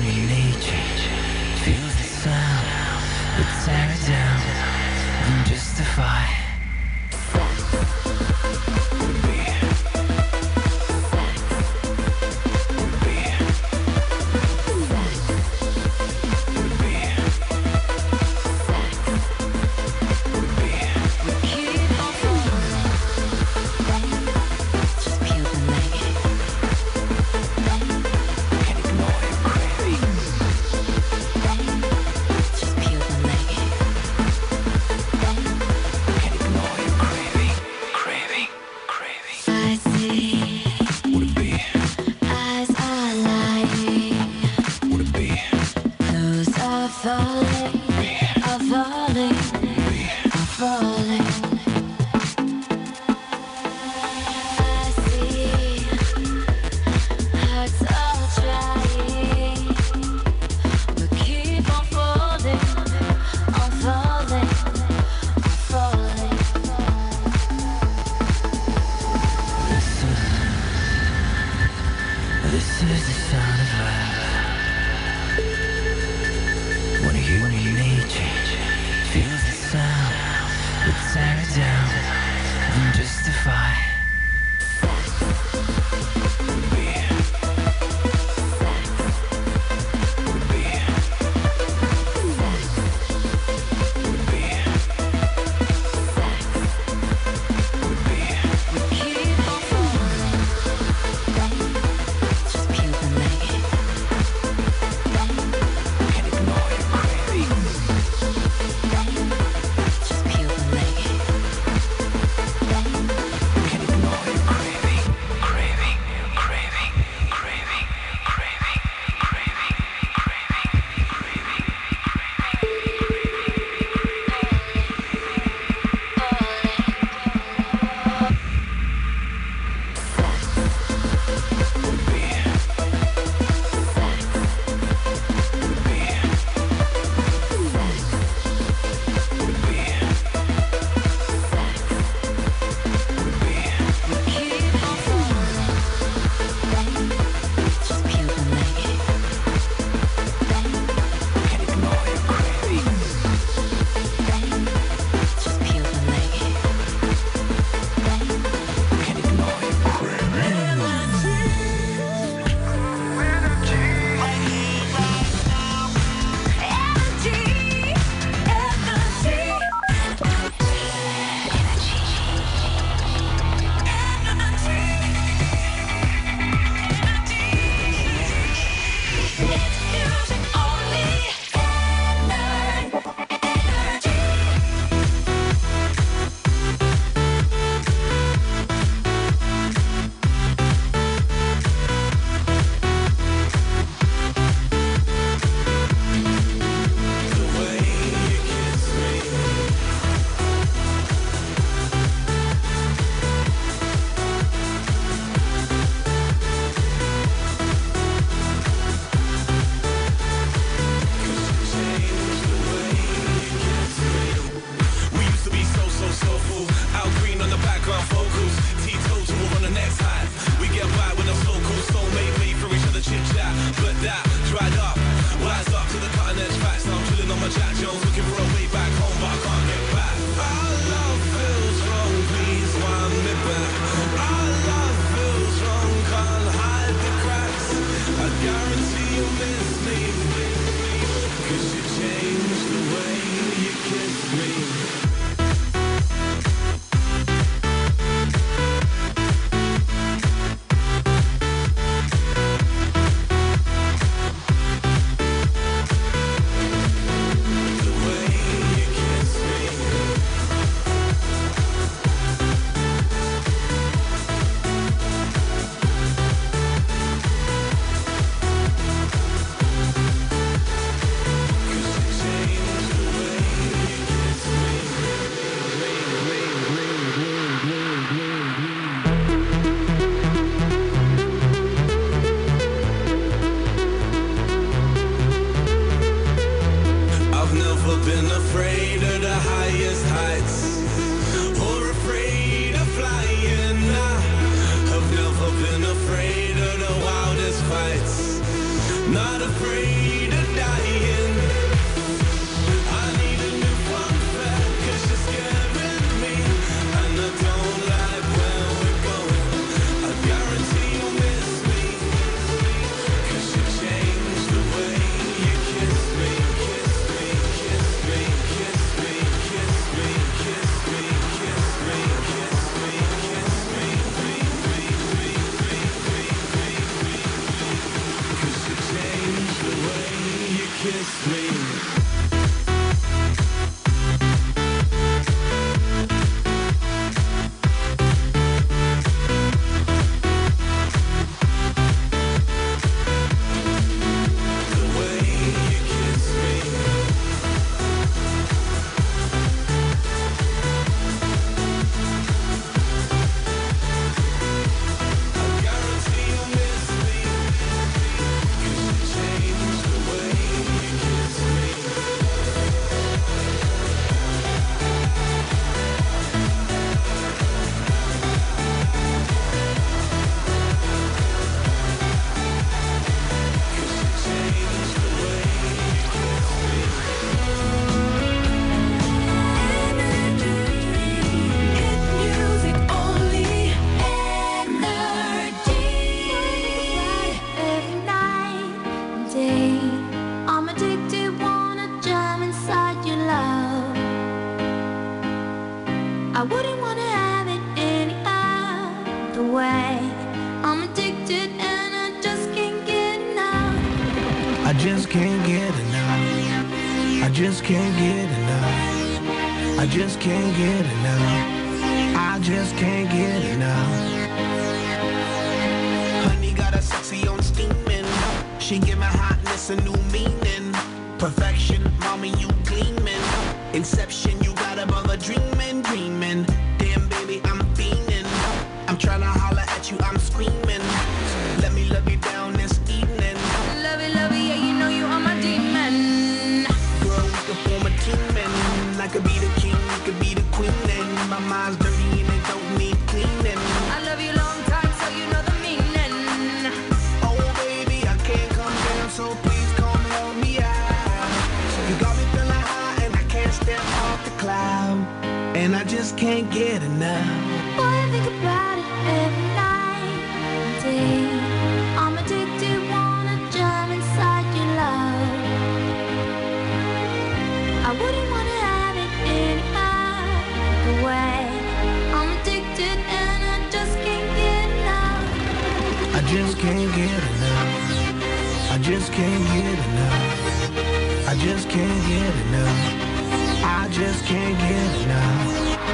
you need change, feel the sound, but tear it down and justify. Not afraid kiss me. I'm addicted, wanna jam inside your love. I wouldn't wanna have it any other way. I'm addicted and I just can't get enough. I just can't get enough. I just can't get enough. I just can't get enough. I just can't get enough. Honey got a sexy on steaming. She give my hotness a new meaning. Perfection, mommy, you gleaming. Inception, you got above a dreaming, dreaming. Damn, baby, I'm fiending. I'm trying to holler at you, I'm screaming. Let me love you down this evening. Love it, yeah, you know you are my demon. Girl, we could form a team and I could be the king, you could be the queen. And my mind's dirty and it don't need cleaning. I love you long time, so you know the meaning. Oh, baby, I can't come down, so please come help me out. You got me feeling high and I can't step off the cloud. And I just can't get enough. Boy, I think about it every night and day. I'm addicted, wanna jam inside your love. I wouldn't wanna have it any other way. I'm addicted and I just can't get enough. I just can't get enough. I just can't get enough. I just can't get enough. I just can't get enough.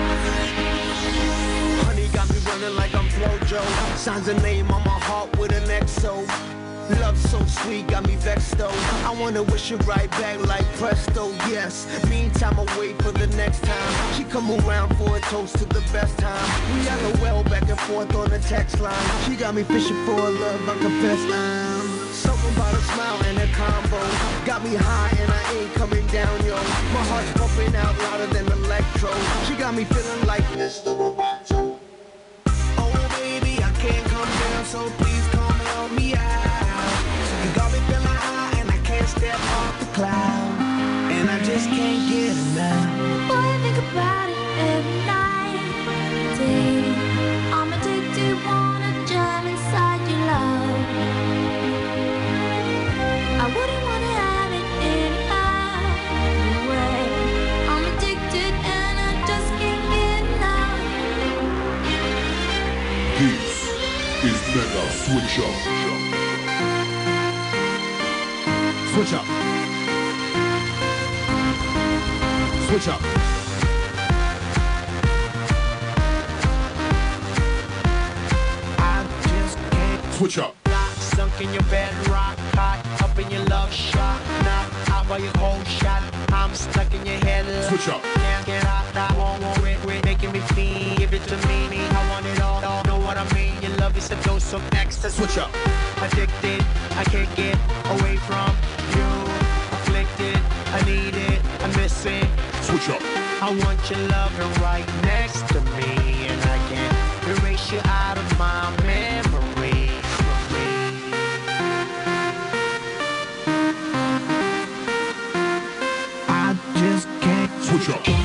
Honey got me running like I'm Flojo. Signs a name on my heart with an XO. Love so sweet, got me vexed though. I wanna wish it right back like presto, yes. Meantime, I wait for the next time. She come around for a toast to the best time. We LOL back and forth on the text line. She got me fishing for a love, I confess I'm something about a smile and a combo. Got me high and I ain't coming down, yo. My heart's pumping out louder than electro. She got me feeling like Mr. Roboto. Oh baby, I can't come down, so please come help me out. You got me feeling high and I can't step off the cloud. And I just can't get enough. Boy, I think about it every night and day. I'm addicted, wanna jam inside your love. I wouldn't wanna have it any other way. I'm addicted and I just can't get enough. This is Mega Switch Up. Switch up. Switch up. I just can't. Switch up. Sunk in your bed, rock hot, up in your love shot, knock out by your cold shot. I'm stuck in your head. Switch up. Can't get out, I won't it, making me feel. Give it to me, I want it all. Know what I mean? Your love is a dose of ecstasy. Switch up. Addicted, I can't get away from you. Afflicted, I need it, I miss it. Switch up. I want your loving right next to me, and I can't erase you out of my memory. I just can't Switch up.